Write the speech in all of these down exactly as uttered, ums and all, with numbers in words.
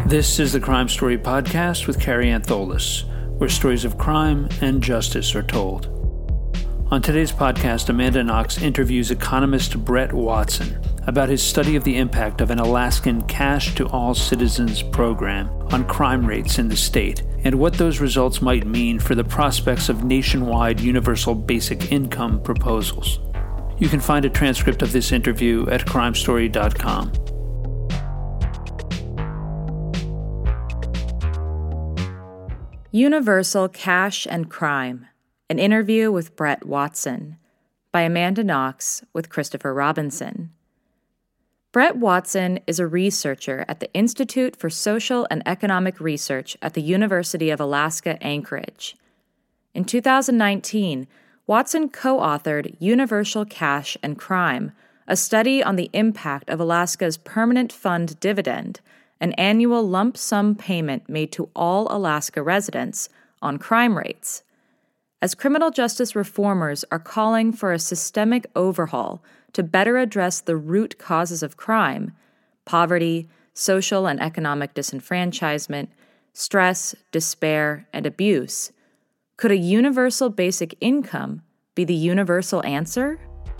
This is the Crime Story Podcast with Carrie Antholis, where stories of crime and justice are told. On today's podcast, Amanda Knox interviews economist Brett Watson about his study of the impact of an Alaskan Cash to All Citizens program on crime rates in the state, and what those results might mean for the prospects of nationwide universal basic income proposals. You can find a transcript of this interview at crime story dot com. Universal Cash and Crime, an interview with Brett Watson, by Amanda Knox with Christopher Robinson. Brett Watson is a researcher at the Institute for Social and Economic Research at the University of Alaska Anchorage. In two thousand nineteen, Watson co-authored Universal Cash and Crime, a study on the impact of Alaska's permanent fund dividend, an annual lump sum payment made to all Alaska residents, on crime rates. As criminal justice reformers are calling for a systemic overhaul to better address the root causes of crime, poverty, social and economic disenfranchisement, stress, despair, and abuse, could a universal basic income be the universal answer?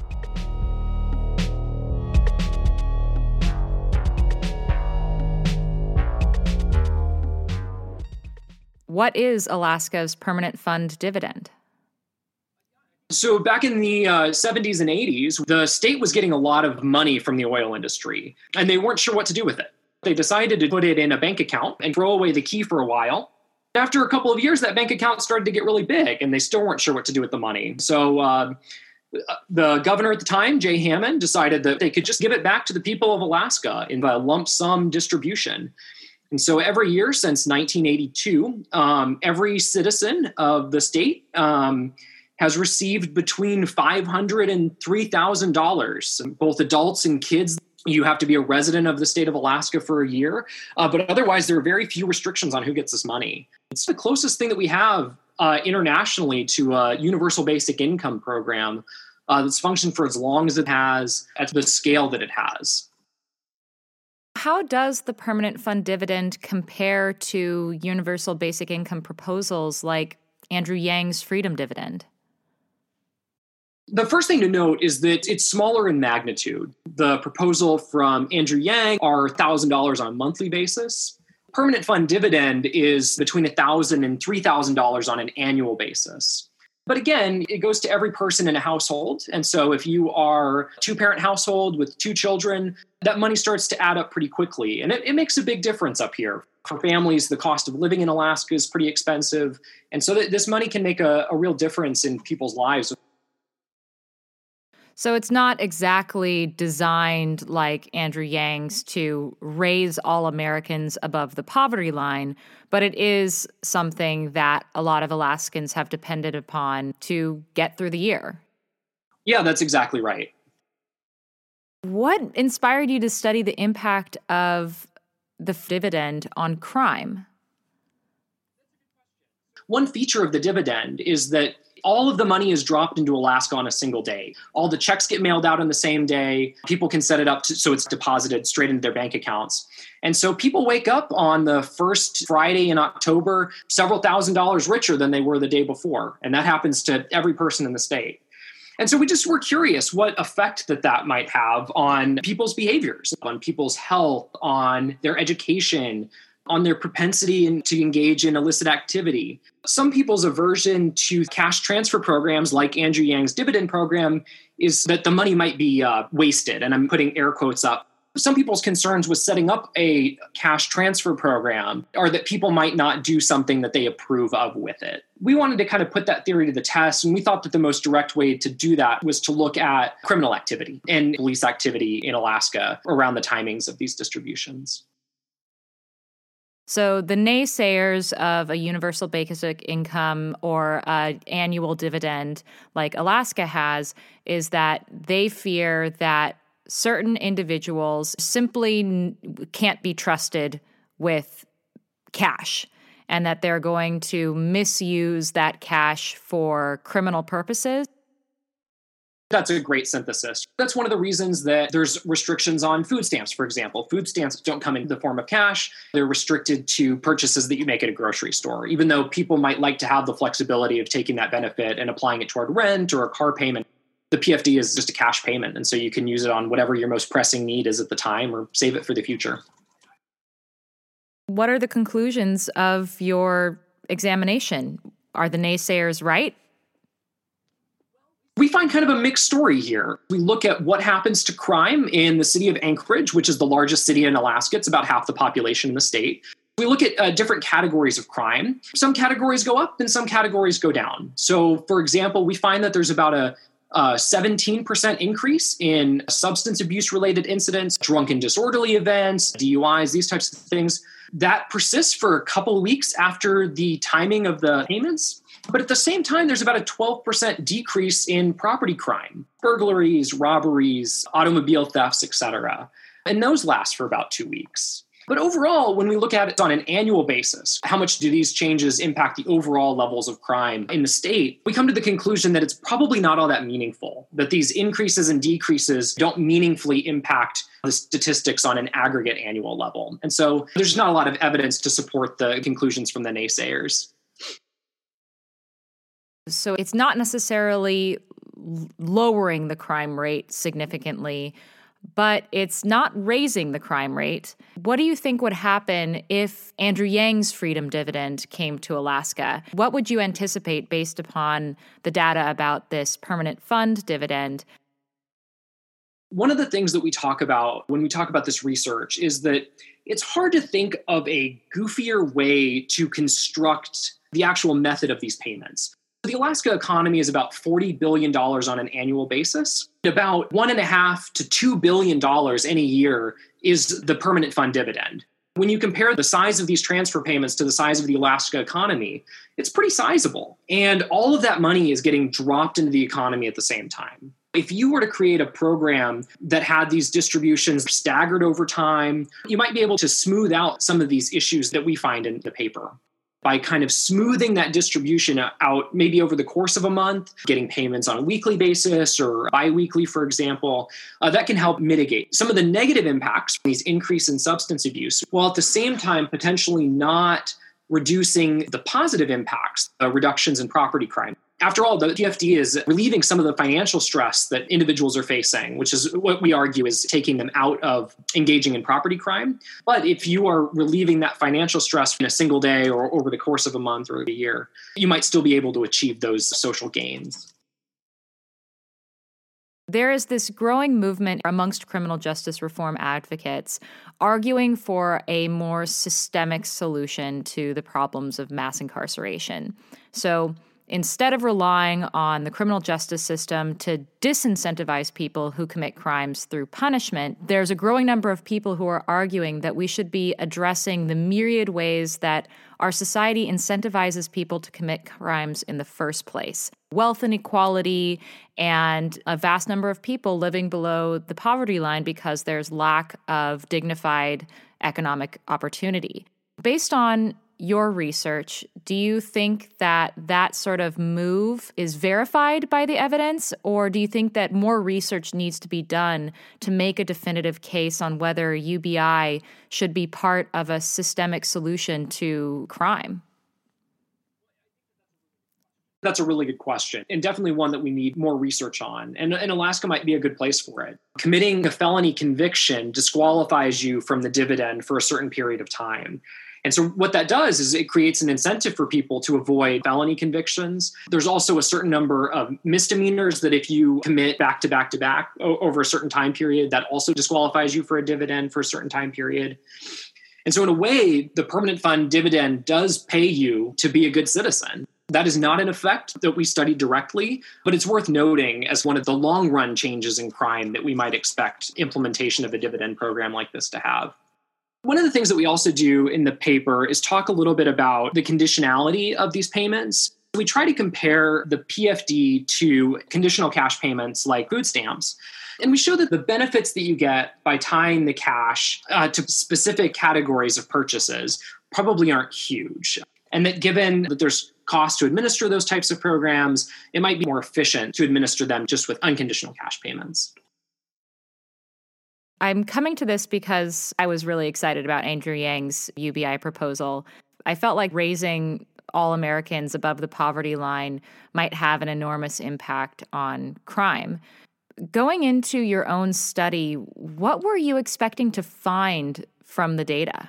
What is Alaska's permanent fund dividend? So back in the uh, seventies and eighties, the state was getting a lot of money from the oil industry, and they weren't sure what to do with it. They decided to put it in a bank account and throw away the key for a while. After a couple of years, that bank account started to get really big, and they still weren't sure what to do with the money. So uh, the governor at the time, Jay Hammond, decided that they could just give it back to the people of Alaska in a lump sum distribution. And so every year since nineteen eighty-two, um, every citizen of the state um, has received between five hundred dollars and three thousand dollars, both adults and kids. You have to be a resident of the state of Alaska for a year, uh, but otherwise there are very few restrictions on who gets this money. It's the closest thing that we have uh, internationally to a universal basic income program uh, that's functioned for as long as it has at the scale that it has. How does the permanent fund dividend compare to universal basic income proposals like Andrew Yang's freedom dividend? The first thing to note is that it's smaller in magnitude. The proposal from Andrew Yang are one thousand dollars on a monthly basis. Permanent fund dividend is between one thousand dollars and three thousand dollars on an annual basis. But again, it goes to every person in a household. And so if you are a two-parent household with two children, that money starts to add up pretty quickly. And it, it makes a big difference up here. For families, the cost of living in Alaska is pretty expensive. And so th- this money can make a, a real difference in people's lives. So it's not exactly designed like Andrew Yang's to raise all Americans above the poverty line, but it is something that a lot of Alaskans have depended upon to get through the year. Yeah, that's exactly right. What inspired you to study the impact of the dividend on crime? One feature of the dividend is that all of the money is dropped into Alaska on a single day. All the checks get mailed out on the same day. People can set it up to, so it's deposited straight into their bank accounts. And so people wake up on the first Friday in October several thousand dollars richer than they were the day before. And that happens to every person in the state. And so we just were curious what effect that that might have on people's behaviors, on people's health, on their education, on their propensity to engage in illicit activity. Some people's aversion to cash transfer programs like Andrew Yang's dividend program is that the money might be uh, wasted, and I'm putting air quotes up. Some people's concerns with setting up a cash transfer program are that people might not do something that they approve of with it. We wanted to kind of put that theory to the test, and we thought that the most direct way to do that was to look at criminal activity and police activity in Alaska around the timings of these distributions. So the naysayers of a universal basic income or an annual dividend like Alaska has is that they fear that certain individuals simply n- can't be trusted with cash and that they're going to misuse that cash for criminal purposes. That's a great synthesis. That's one of the reasons that there's restrictions on food stamps, for example. Food stamps don't come in the form of cash. They're restricted to purchases that you make at a grocery store, even though people might like to have the flexibility of taking that benefit and applying it toward rent or a car payment. The P F D is just a cash payment, and so you can use it on whatever your most pressing need is at the time or save it for the future. What are the conclusions of your examination? Are the naysayers right? We find kind of a mixed story here. We look at what happens to crime in the city of Anchorage, which is the largest city in Alaska. It's about half the population in the state. We look at uh, different categories of crime. Some categories go up and some categories go down. So, for example, we find that there's about a uh, seventeen percent increase in substance abuse-related incidents, drunken disorderly events, D U Is, these types of things. That persists for a couple of weeks after the timing of the payments. But at the same time, there's about a twelve percent decrease in property crime, burglaries, robberies, automobile thefts, et cetera. And those last for about two weeks. But overall, when we look at it on an annual basis, how much do these changes impact the overall levels of crime in the state? We come to the conclusion that it's probably not all that meaningful, that these increases and decreases don't meaningfully impact the statistics on an aggregate annual level. And so there's not a lot of evidence to support the conclusions from the naysayers. So it's not necessarily lowering the crime rate significantly, but it's not raising the crime rate. What do you think would happen if Andrew Yang's freedom dividend came to Alaska? What would you anticipate based upon the data about this permanent fund dividend? One of the things that we talk about when we talk about this research is that it's hard to think of a goofier way to construct the actual method of these payments. The Alaska economy is about forty billion dollars on an annual basis. About one and a half to two billion dollars in a year is the permanent fund dividend. When you compare the size of these transfer payments to the size of the Alaska economy, it's pretty sizable. And all of that money is getting dropped into the economy at the same time. If you were to create a program that had these distributions staggered over time, you might be able to smooth out some of these issues that we find in the paper. By kind of smoothing that distribution out, maybe over the course of a month, getting payments on a weekly basis or biweekly, for example, uh, that can help mitigate some of the negative impacts from these increase in substance abuse, while at the same time potentially not reducing the positive impacts, uh, reductions in property crime. After all, the P F D is relieving some of the financial stress that individuals are facing, which is what we argue is taking them out of engaging in property crime. But if you are relieving that financial stress in a single day or over the course of a month or a year, you might still be able to achieve those social gains. There is this growing movement amongst criminal justice reform advocates arguing for a more systemic solution to the problems of mass incarceration. So instead of relying on the criminal justice system to disincentivize people who commit crimes through punishment, there's a growing number of people who are arguing that we should be addressing the myriad ways that our society incentivizes people to commit crimes in the first place. Wealth inequality and a vast number of people living below the poverty line because there's lack of dignified economic opportunity. Based on your research, do you think that that sort of move is verified by the evidence, or do you think that more research needs to be done to make a definitive case on whether U B I should be part of a systemic solution to crime? That's a really good question, and definitely one that we need more research on. And, and Alaska might be a good place for it. Committing a felony conviction disqualifies you from the dividend for a certain period of time. And so what that does is it creates an incentive for people to avoid felony convictions. There's also a certain number of misdemeanors that if you commit back to back to back over a certain time period, that also disqualifies you for a dividend for a certain time period. And so in a way, the permanent fund dividend does pay you to be a good citizen. That is not an effect that we studied directly, but it's worth noting as one of the long run changes in crime that we might expect implementation of a dividend program like this to have. One of the things that we also do in the paper is talk a little bit about the conditionality of these payments. We try to compare the P F D to conditional cash payments like food stamps. And we show that the benefits that you get by tying the cash uh, to specific categories of purchases probably aren't huge. and that given that there's cost to administer those types of programs, it might be more efficient to administer them just with unconditional cash payments. I'm coming to this because I was really excited about Andrew Yang's U B I proposal. I felt like raising all Americans above the poverty line might have an enormous impact on crime. Going into your own study, what were you expecting to find from the data?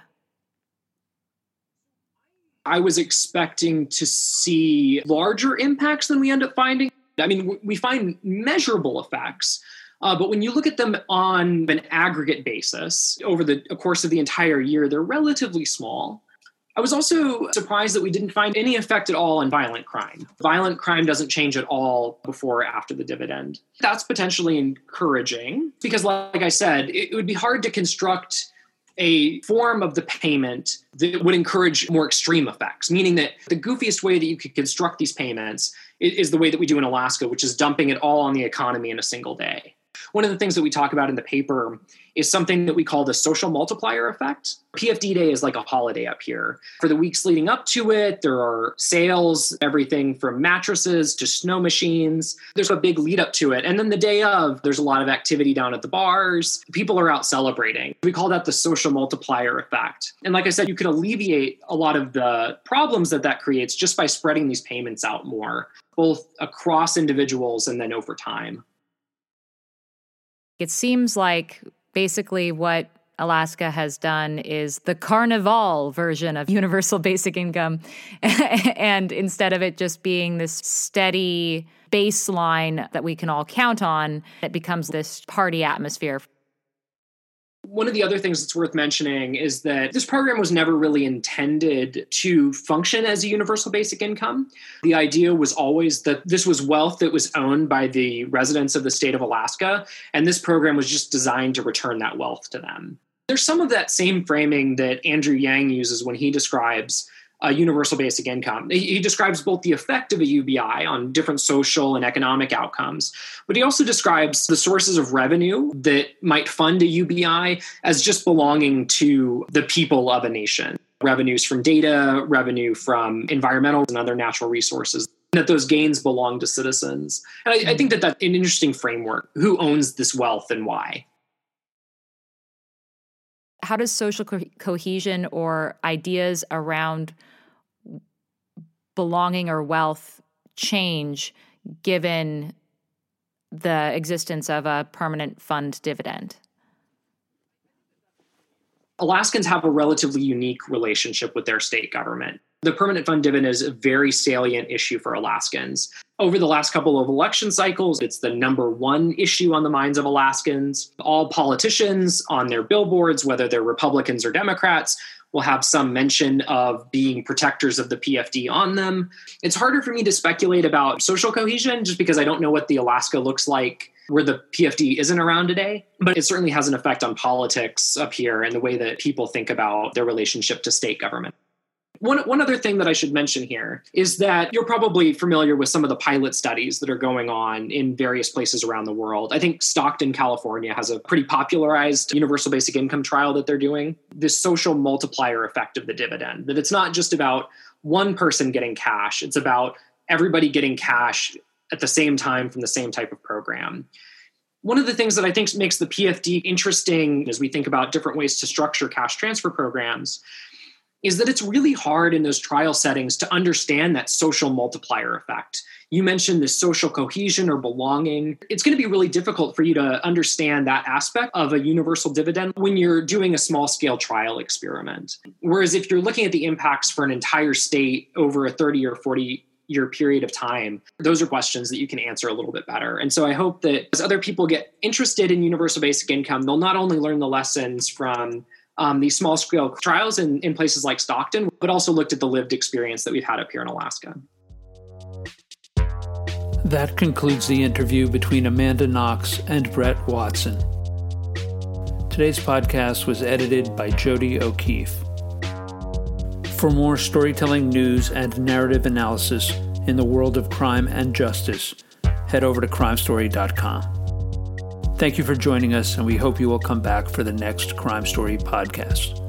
I was expecting to see larger impacts than we end up finding. I mean, we find measurable effects, uh, but when you look at them on an aggregate basis over the course of the entire year, they're relatively small. I was also surprised that we didn't find any effect at all on violent crime. Violent crime doesn't change at all before or after the dividend. That's potentially encouraging because, like I said, it would be hard to construct a form of the payment that would encourage more extreme effects, meaning that the goofiest way that you could construct these payments is the way that we do in Alaska, which is dumping it all on the economy in a single day. One of the things that we talk about in the paper is something that we call the social multiplier effect. P F D Day is like a holiday up here. For the weeks leading up to it, there are sales, everything from mattresses to snow machines. There's a big lead up to it. And then the day of, there's a lot of activity down at the bars. People are out celebrating. We call that the social multiplier effect. And like I said, you could alleviate a lot of the problems that that creates just by spreading these payments out more, both across individuals and then over time. It seems like basically what Alaska has done is the carnival version of universal basic income. And instead of it just being this steady baseline that we can all count on, it becomes this party atmosphere. One of the other things that's worth mentioning is that this program was never really intended to function as a universal basic income. The idea was always that this was wealth that was owned by the residents of the state of Alaska, and this program was just designed to return that wealth to them. There's some of that same framing that Andrew Yang uses when he describes a universal basic income. He, he describes both the effect of a U B I on different social and economic outcomes, but he also describes the sources of revenue that might fund a U B I as just belonging to the people of a nation. Revenues from data, revenue from environmental and other natural resources, that those gains belong to citizens. And I, I think that that's an interesting framework. Who owns this wealth and why? How does social co- cohesion or ideas around belonging or wealth change given the existence of a permanent fund dividend? Alaskans have a relatively unique relationship with their state government. The permanent fund dividend is a very salient issue for Alaskans. Over the last couple of election cycles, it's the number one issue on the minds of Alaskans. All politicians on their billboards, whether they're Republicans or Democrats, will have some mention of being protectors of the P F D on them. It's harder for me to speculate about social cohesion just because I don't know what the Alaska looks like where the P F D isn't around today, but it certainly has an effect on politics up here and the way that people think about their relationship to state government. One, one other thing that I should mention here is that you're probably familiar with some of the pilot studies that are going on in various places around the world. I think Stockton, California has a pretty popularized universal basic income trial that they're doing. This social multiplier effect of the dividend, that it's not just about one person getting cash, it's about everybody getting cash at the same time from the same type of program. One of the things that I think makes the P F D interesting as we think about different ways to structure cash transfer programs is that it's really hard in those trial settings to understand that social multiplier effect. You mentioned this social cohesion or belonging. It's going to be really difficult for you to understand that aspect of a universal dividend when you're doing a small-scale trial experiment. Whereas if you're looking at the impacts for an entire state over a thirty or forty year period of time, those are questions that you can answer a little bit better. And so I hope that as other people get interested in universal basic income, they'll not only learn the lessons from Um, these small-scale trials in, in places like Stockton, but also looked at the lived experience that we've had up here in Alaska. That concludes the interview between Amanda Knox and Brett Watson. Today's podcast was edited by Jody O'Keefe. For more storytelling news and narrative analysis in the world of crime and justice, head over to crime story dot com. Thank you for joining us, and we hope you will come back for the next Crime Story podcast.